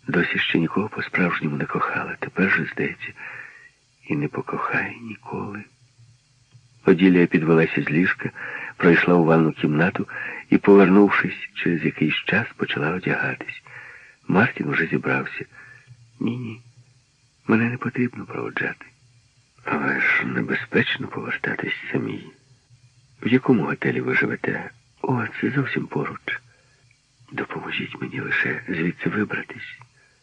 Досі ще нікого по-справжньому не кохала. Тепер же, здається, і не покохає ніколи. Оділія підвелася з ліжка, пройшла у ванну кімнату і, повернувшись через якийсь час, почала одягатись. Мартін уже зібрався. Ні, мене не потрібно проводжати. Але ж небезпечно повертатись самій. В якому готелі ви живете? О, це зовсім поруч. Допоможіть мені лише звідси вибратись.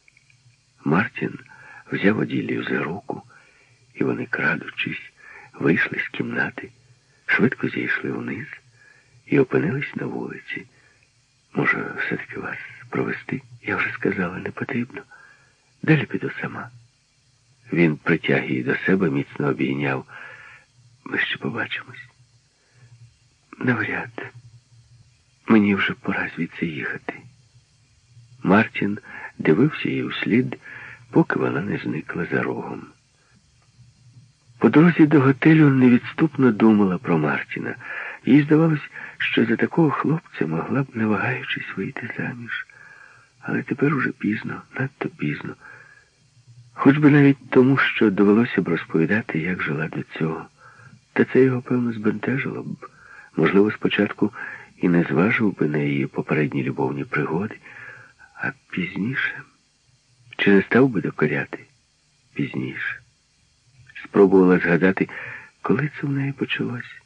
Мартін взяв Оділію за руку, і вони, крадучись, вийшли з кімнати, швидко зійшли вниз і опинились на вулиці. Може, все-таки вас провести? Я вже сказала, не потрібно. Далі піду сама. Він притяг її до себе, міцно обійняв. Ми ще побачимось. Навряд. Мені вже пора звідси їхати. Мартін дивився їй услід, поки вона не зникла за рогом. По дорозі до готелю невідступно думала про Мартіна. Їй здавалось, що за такого хлопця могла б, не вагаючись, вийти заміж. Але тепер уже пізно, надто пізно. Хоч би навіть тому, що довелося б розповідати, як жила до цього. Та це його, певно, збентежило б. Можливо, спочатку і не зважив би на її попередні любовні пригоди, а пізніше. Чи не став би докоряти? Пізніше. Спробувала згадати, коли це в неї почалось.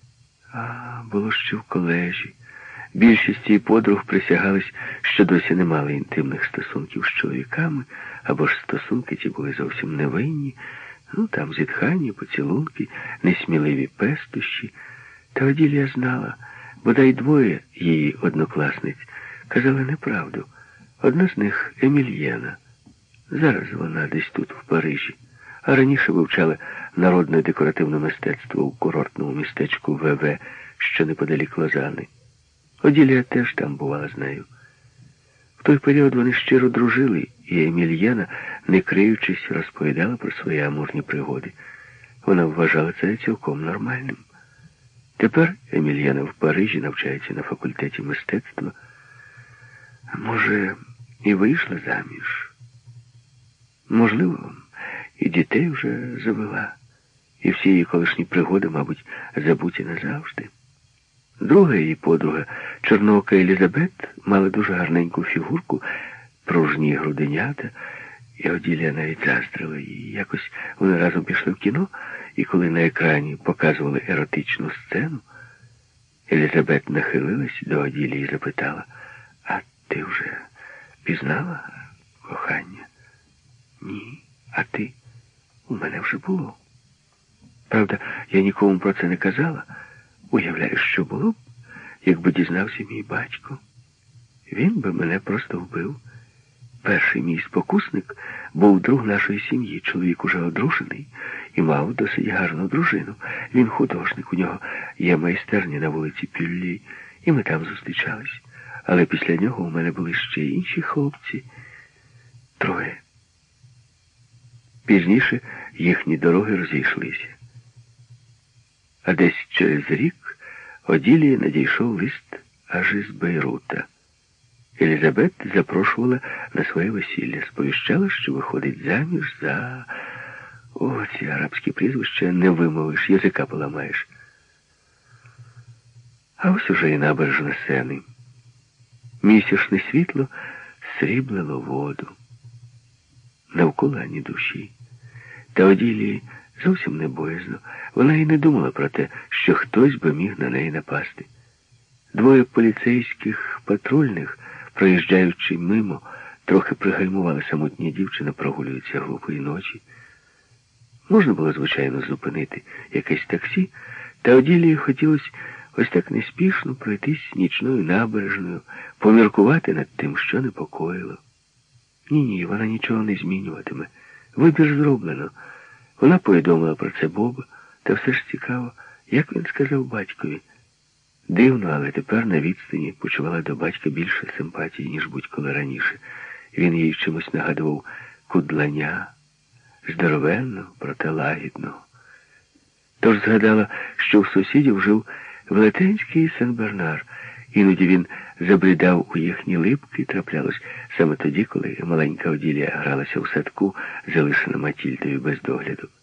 Було ще в колежі. Більшість її подруг присягались, що досі не мали інтимних стосунків з чоловіками, або ж стосунки ті були зовсім невинні. Там зітхання, поцілунки, несміливі пестощі. Та Оділія знала, бодай двоє її однокласниць казали неправду. Одна з них — Емільєна. Зараз вона десь тут, в Парижі. А раніше вивчала народне декоративне мистецтво у курортному містечку ВВ, що неподалік Лозани. Оділія теж там бувала з нею. В той період вони щиро дружили, і Емільєна, не криючись, розповідала про свої амурні пригоди. Вона вважала це цілком нормальним. Тепер Емільєна в Парижі навчається на факультеті мистецтва. Може, і вийшла заміж. Можливо, і дітей вже завела. І всі її колишні пригоди, мабуть, забуті назавжди. Друга її подруга, чорноока Елізабет, мала дуже гарненьку фігурку, пружні груденята, і Оділія навіть заздрила її. Якось вони разом пішли в кіно, і коли на екрані показували еротичну сцену, Елізабет нахилилась до Оділії і запитала: «А ти вже пізнала кохання?» «Ні. А ти?» «У мене вже було. Правда, я нікому про це не казала. Уявляю, що було б, якби дізнався мій батько. Він би мене просто вбив. Перший мій спокусник був друг нашої сім'ї. Чоловік уже одружений і мав досить гарну дружину. Він художник, у нього є майстерня на вулиці Пюллі, і ми там зустрічались. Але після нього у мене були ще інші хлопці. 3. Пізніше їхні дороги розійшлися. А десь через рік Оділії надійшов лист аж із Бейрута. Елізабет запрошувала на своє весілля, сповіщала, що виходить заміж за... ці арабські прізвища не вимовиш, язика поламаєш. А ось уже і набережна Сени. Місячне світло сріблило воду. Навколо ані душі. Та Оділії зовсім не боязно. Вона й не думала про те, що хтось би міг на неї напасти. 2 поліцейських патрульних, проїжджаючи мимо, трохи пригальмувала самотня дівчина, прогулюється глупої ночі. Можна було, звичайно, зупинити якесь таксі, та Оділії хотілося ось так неспішно пройтись нічною набережною, поміркувати над тим, що непокоїло. Ні, вона нічого не змінюватиме. Вибір зроблено. Вона повідомила про це Боба, та все ж цікаво, як він сказав батькові. Дивно, але тепер на відстані почувала до батька більше симпатії, ніж будь-коли раніше. Він їй чимось нагадував кудланя, здоровенного, проте лагідного. Тож згадала, що в сусідів жив велетенський Сен-Бернар, Іноді він забридав у їхні липки, траплялось саме тоді, коли маленька Оділія гралася у садку, залишена Матільдою без догляду.